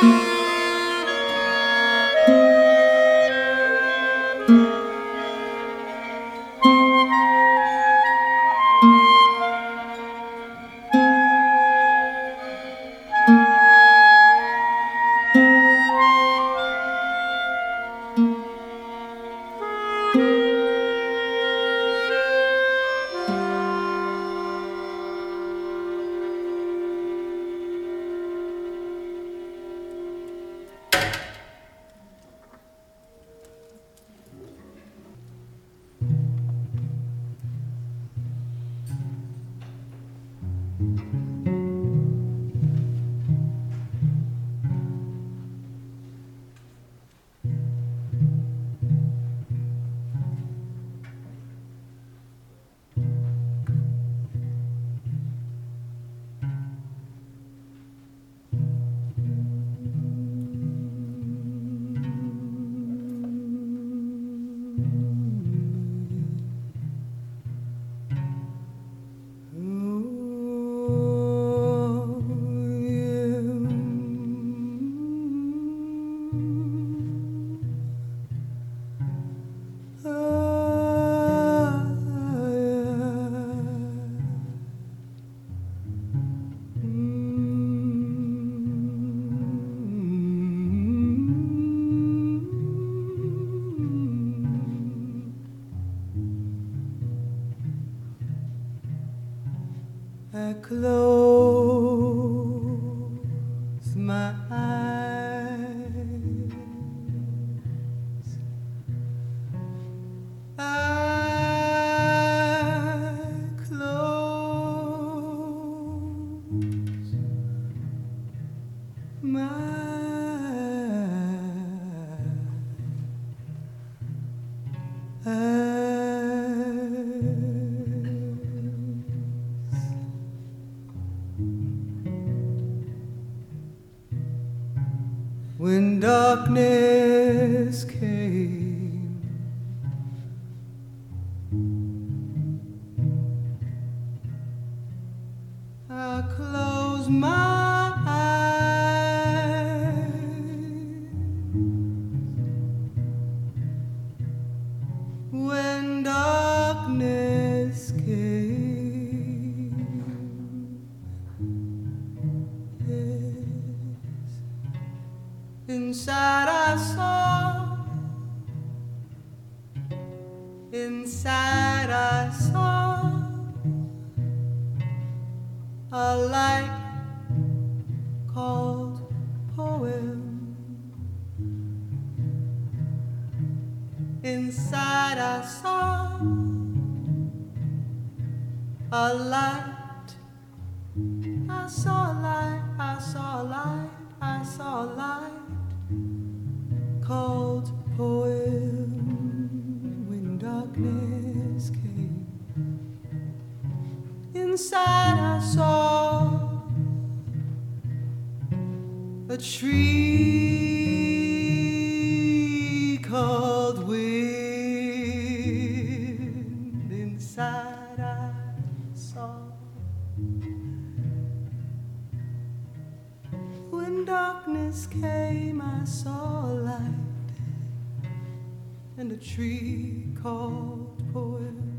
I close my eyes. I close my eyes. When darkness came, I closed my eyes. When darkness came, yes, inside I saw, inside I saw a light called poem. Inside I saw a light. I saw a light, I saw a light, I saw a light called poem. When darkness came, inside I saw a tree called wind. Inside I saw, when darkness came, I saw a light and a tree called poem.